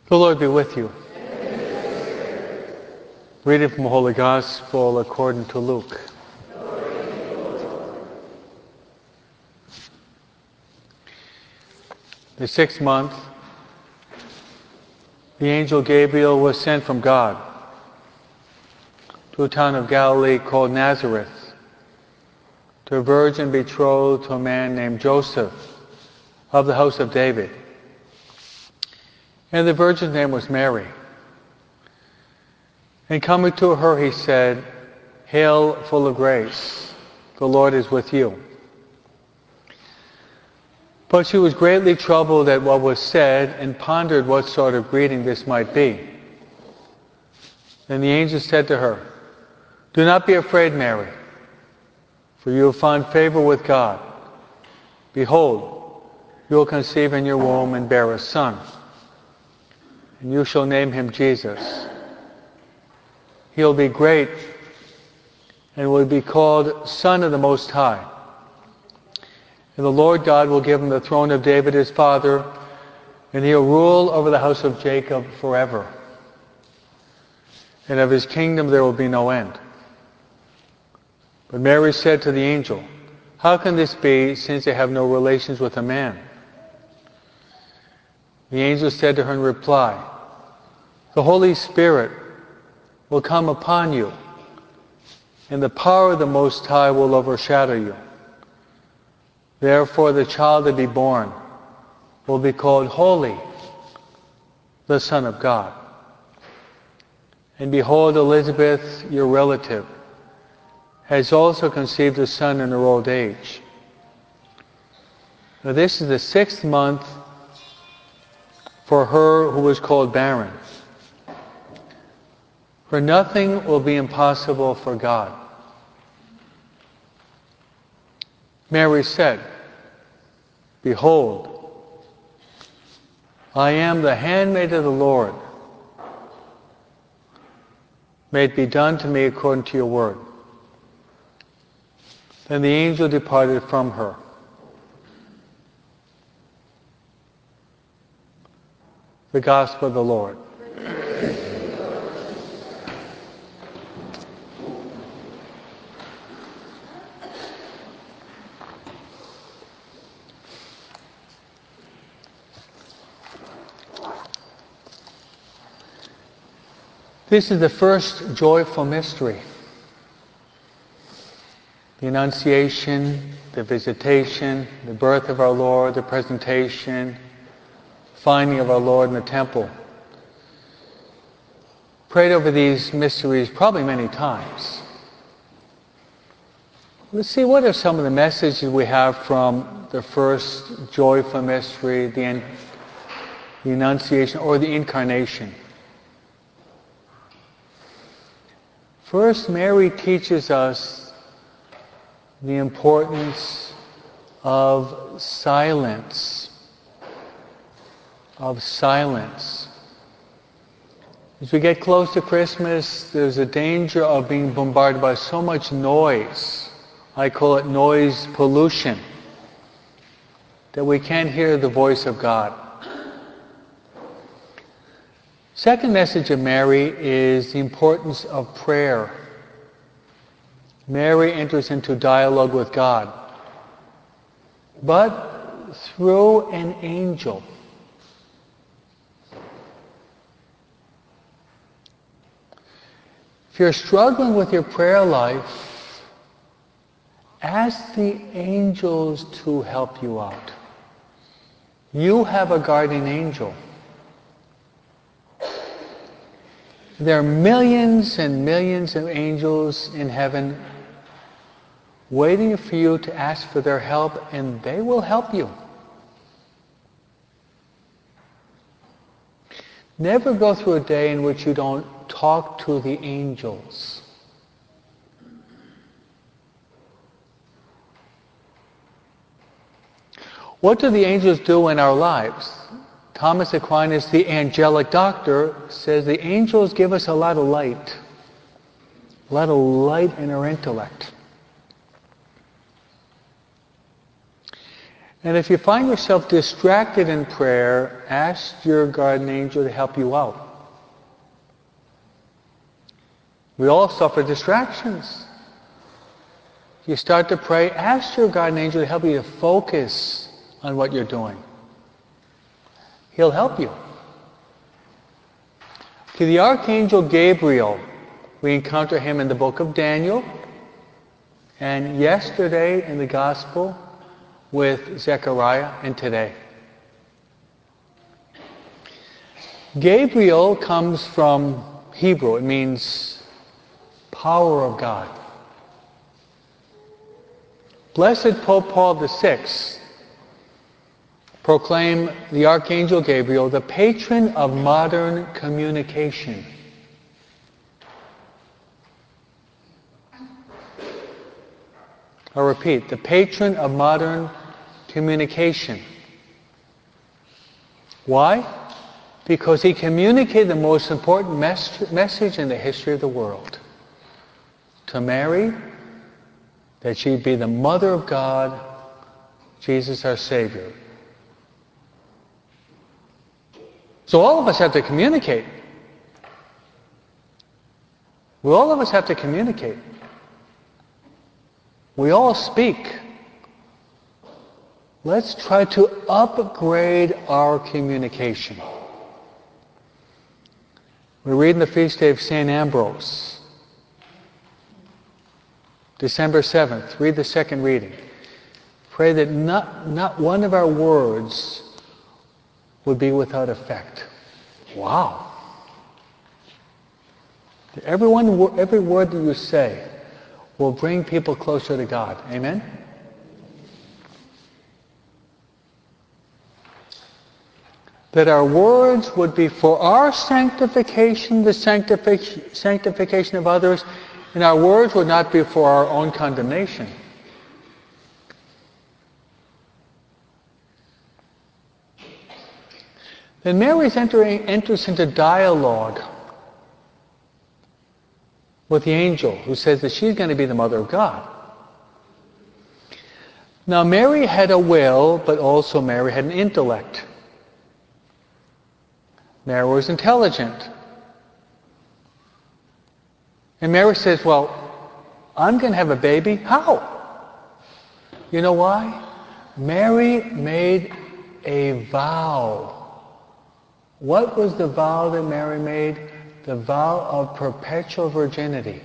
The Lord be with you. Reading from the Holy Gospel according to Luke. The 6th month, the angel Gabriel was sent from God to a town of Galilee called Nazareth, to a virgin betrothed to a man named Joseph of the house of David. And the virgin's name was Mary. And coming to her, he said, "Hail, full of grace, the Lord is with you." But she was greatly troubled at what was said and pondered what sort of greeting this might be. Then the angel said to her, "Do not be afraid, Mary, for you have found favor with God. Behold, you will conceive in your womb and bear a son, and you shall name him Jesus. He will be great and will be called Son of the Most High. And the Lord God will give him the throne of David his father, and he will rule over the house of Jacob forever. And of his kingdom there will be no end." But Mary said to the angel, "How can this be, since I have no relations with a man?" The angel said to her in reply, "The Holy Spirit will come upon you, and the power of the Most High will overshadow you. Therefore the child to be born will be called Holy, the Son of God. And behold, Elizabeth, your relative, has also conceived a son in her old age. Now this is the 6th month for her who was called barren. For nothing will be impossible for God." Mary said, "Behold, I am the handmaid of the Lord. May it be done to me according to your word." Then the angel departed from her. The Gospel of the Lord. This is the first joyful mystery. The Annunciation, the Visitation, the birth of our Lord, the presentation, finding of our Lord in the temple. Prayed over these mysteries probably many times. Let's see, what are some of the messages we have from the first joyful mystery, the Annunciation or the Incarnation? First, Mary teaches us the importance of silence. Of silence. As we get close to Christmas, there's a danger of being bombarded by so much noise. I call it noise pollution, that we can't hear the voice of God. Second message of Mary is the importance of prayer. Mary enters into dialogue with God, but through an angel. If you're struggling with your prayer life, ask the angels to help you out. You have a guardian angel. There are millions and millions of angels in heaven waiting for you to ask for their help, and they will help you. Never go through a day in which you don't talk to the angels. What do the angels do in our lives? Thomas Aquinas, the angelic doctor, says the angels give us a lot of light. A lot of light in our intellect. And if you find yourself distracted in prayer, ask your guardian angel to help you out. We all suffer distractions. You start to pray, ask your guardian angel to help you to focus on what you're doing. He'll help you. To the Archangel Gabriel, we encounter him in the book of Daniel, and yesterday in the Gospel with Zechariah, and today. Gabriel comes from Hebrew. It means power of God. Blessed Pope Paul VI proclaimed the Archangel Gabriel the patron of modern communication. I'll repeat, the patron of modern communication. Why? Because he communicated the most important message in the history of the world. To Mary, that she'd be the mother of God, Jesus our Savior. So all of us have to communicate. All of us have to communicate. We all speak. Let's try to upgrade our communication. We read in the feast day of St. Ambrose, December 7th. Read the second reading. Pray that not one of our words would be without effect. Wow. Every word that you say will bring people closer to God. Amen? That our words would be for our sanctification, the sanctification of others, and our words would not be for our own condemnation. Then Mary enters into dialogue with the angel who says that she's going to be the mother of God. Now Mary had a will, but also Mary had an intellect. Mary was intelligent. And Mary says, well, I'm going to have a baby. How? You know why? Mary made a vow. What was the vow that Mary made? The vow of perpetual virginity.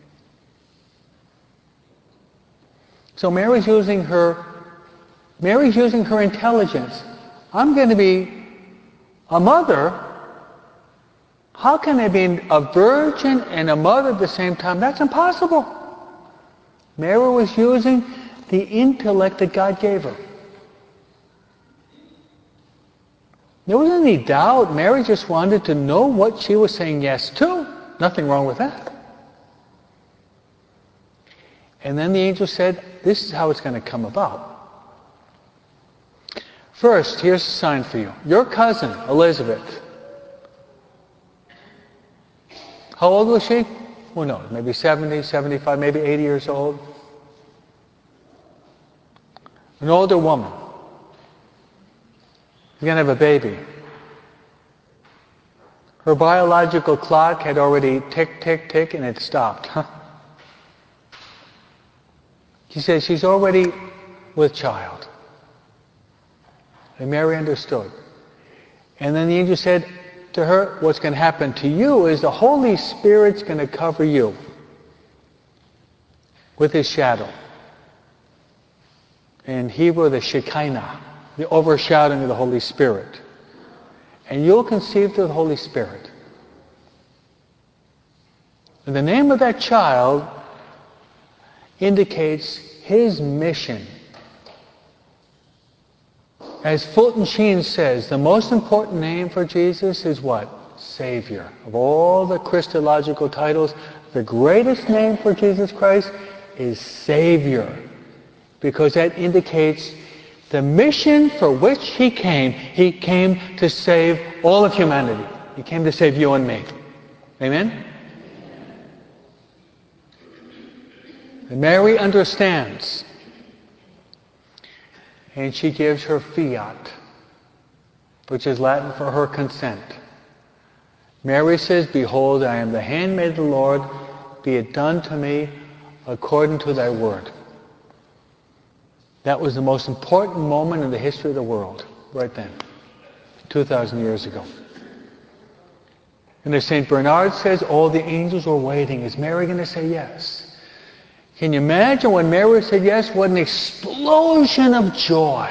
So Mary's using her intelligence. I'm going to be a mother. How can I be a virgin and a mother at the same time? That's impossible. Mary was using the intellect that God gave her. There wasn't any doubt. Mary just wanted to know what she was saying yes to. Nothing wrong with that. And then the angel said, this is how it's going to come about. First, here's a sign for you. Your cousin, Elizabeth. How old was she? Who knows? Maybe 70, 75, maybe 80 years old. An older woman. You're going to have a baby. Her biological clock had already tick, tick, tick, and it stopped. She says she's already with child. And Mary understood. And then the angel said to her, what's going to happen to you is the Holy Spirit's going to cover you with His shadow. In Hebrew, the Shekinah, the overshadowing of the Holy Spirit. And you'll conceive through the Holy Spirit. And the name of that child indicates His mission. As Fulton Sheen says, the most important name for Jesus is what? Savior. Of all the Christological titles, the greatest name for Jesus Christ is Savior. Because that indicates the mission for which He came to save all of humanity. He came to save you and me. Amen? And Mary understands. and she gives her fiat, which is Latin for her consent. Mary says, "Behold, I am the handmaid of the Lord. Be it done to me according to thy word." That was the most important moment in the history of the world, right then, 2,000 years ago. And as St. Bernard says, all the angels were waiting. Is Mary going to say yes? Can you imagine when Mary said yes, what an explosion of joy.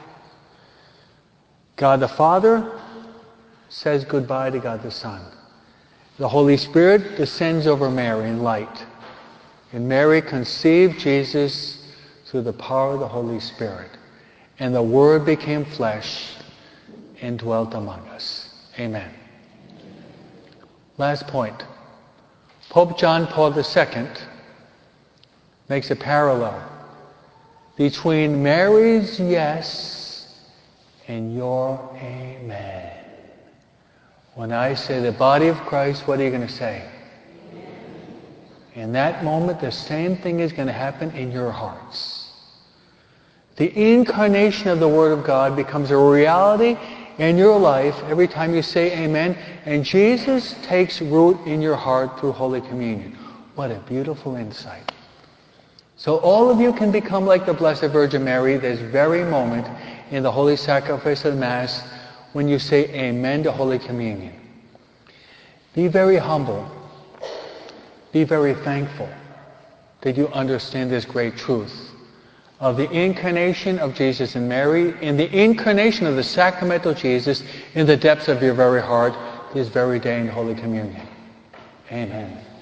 God the Father says goodbye to God the Son. The Holy Spirit descends over Mary in light. And Mary conceived Jesus through the power of the Holy Spirit. And the Word became flesh and dwelt among us. Amen. Last point. Pope John Paul II makes a parallel between Mary's yes and your amen. When I say the body of Christ, what are you going to say? In that moment, the same thing is going to happen in your hearts. The incarnation of the Word of God becomes a reality in your life every time you say amen, and Jesus takes root in your heart through Holy Communion. What a beautiful insight. So all of you can become like the Blessed Virgin Mary this very moment in the Holy Sacrifice of the Mass when you say amen to Holy Communion. Be very humble. Be very thankful that you understand this great truth of the incarnation of Jesus and Mary, in the incarnation of the sacramental Jesus in the depths of your very heart this very day in Holy Communion. Amen.